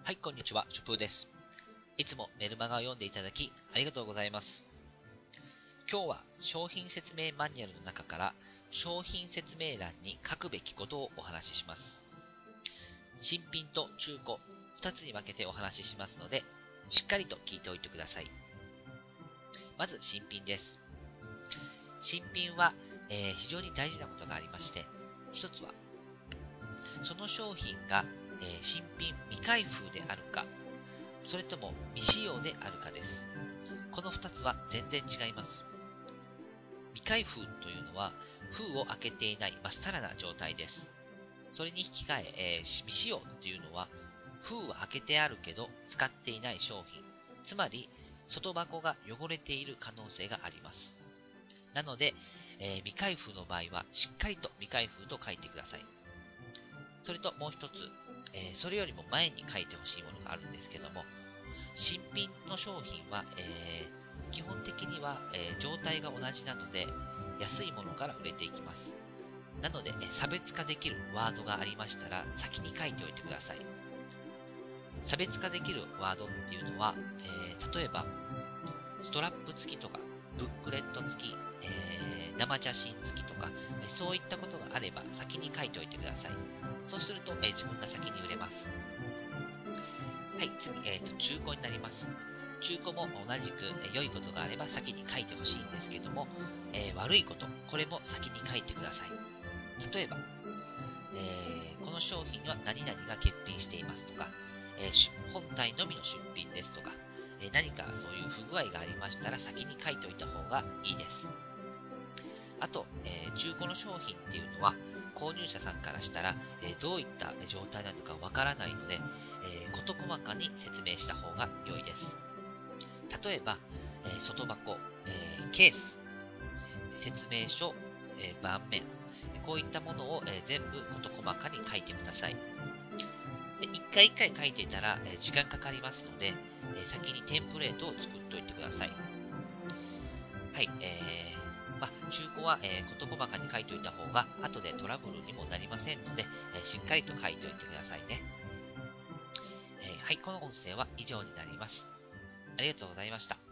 はい、こんにちは、ショプーです。いつもメルマガを読んでいただきありがとうございます。今日は商品説明マニュアルの中から商品説明欄に書くべきことをお話しします。新品と中古2つに分けてお話ししますので、しっかりと聞いておいてください。まず新品です。新品は、非常に大事なことがありまして、一つはその商品が、新品未開封であるか、それとも未使用であるかです。この2つは全然違います。未開封というのは封を開けていないまっさらな状態です。それに引き換え、未使用というのは封は開けてあるけど使っていない商品、つまり外箱が汚れている可能性があります。なので、未開封の場合はしっかりと未開封と書いてください。それともう一つ、それよりも前に書いてほしいものがあるんですけども、新品の商品は、基本的には、状態が同じなので安いものから売れていきます。なので、差別化できるワードがありましたら先に書いておいてください。差別化できるワードっていうのは、例えばストラップ付きとかブックレット付き、生写真付きとか、そういったことがあれば先に書いておいてください。そうすると、自分が先に売れます。はい、次、中古になります。中古も同じく、良いことがあれば先に書いてほしいんですけども、悪いこと、これも先に書いてください。例えば、この商品は何々が欠品していますとか、本体のみの出品ですとか、何かそういう不具合がありましたら先に書いておいた方がいいです。あと、中古の商品っていうのは購入者さんからしたら、どういった状態なのかわからないので、事細かに説明した方が良いです。例えば、外箱、ケース、説明書、盤面、こういったものを、全部事細かに書いてください。で、一回一回書いていたら、時間かかりますので、先にテンプレートを作っておいてください。はい、中古は、事細かに書いておいた方が後でトラブルにもなりませんので、しっかりと書いておいてくださいね。はい、この音声は以上になります。ありがとうございました。